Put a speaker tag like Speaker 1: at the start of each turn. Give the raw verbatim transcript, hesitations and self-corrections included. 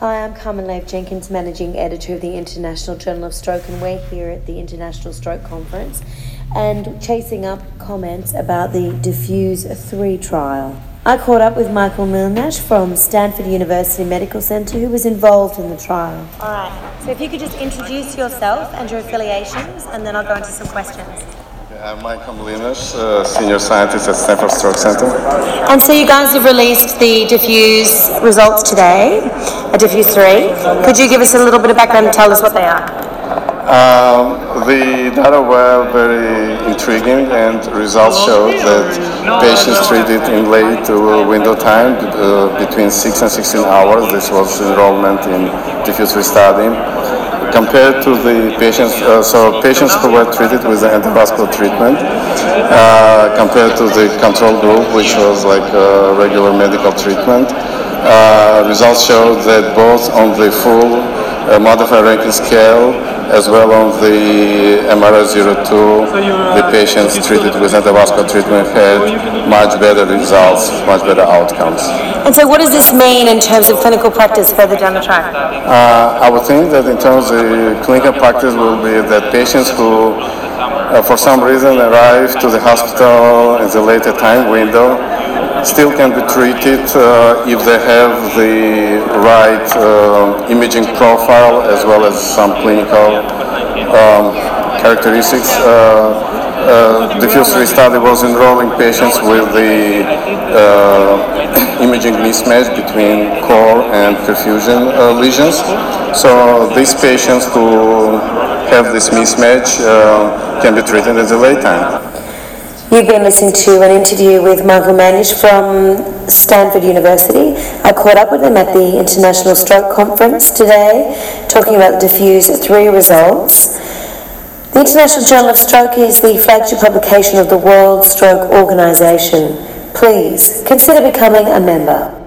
Speaker 1: Hi, I'm Carmen Lave Jenkins, Managing Editor of the International Journal of Stroke, and we're here at the International Stroke Conference and chasing up comments about the Diffuse three trial. I caught up with Michael Milnash from Stanford University Medical Center, who was involved in the trial. All right, so if you could just introduce yourself and your affiliations, and then I'll go into some questions.
Speaker 2: I'm Michael Milnash, uh, Senior Scientist at Stanford Stroke Center.
Speaker 1: And so you guys have released the Diffuse results today, a Diffuse three. Could you give us a little bit of background and tell us what they are?
Speaker 2: Um, the data were very intriguing, and results showed that patients treated in late uh, window time uh, between six and sixteen hours. This was enrollment in Diffuse three study. Compared to the patients, uh, so patients who were treated with the endovascular treatment, uh, compared to the control group, which was like uh, regular medical treatment, uh, results showed that both on the full uh, modified Rankin scale as well on the M R I zero two, the patients treated with endovascular treatment had much better results, much better outcomes.
Speaker 1: And so what does this mean in terms of clinical practice further down the track?
Speaker 2: Uh, I would think that in terms of clinical practice will be that patients who uh, for some reason arrive to the hospital in the later time window still can be treated uh, if they have the right uh, imaging profile as well as some clinical um, characteristics. Uh, uh, the Diffuse three study was enrolling patients with the uh, imaging mismatch between core and perfusion uh, lesions. So these patients who have this mismatch uh, can be treated at the late time.
Speaker 1: You've been listening to an interview with Michael Milnash from Stanford University. I caught up with him at the International Stroke Conference today, talking about the Diffuse three results. The International Journal of Stroke is the flagship publication of the World Stroke Organization. Please consider becoming a member.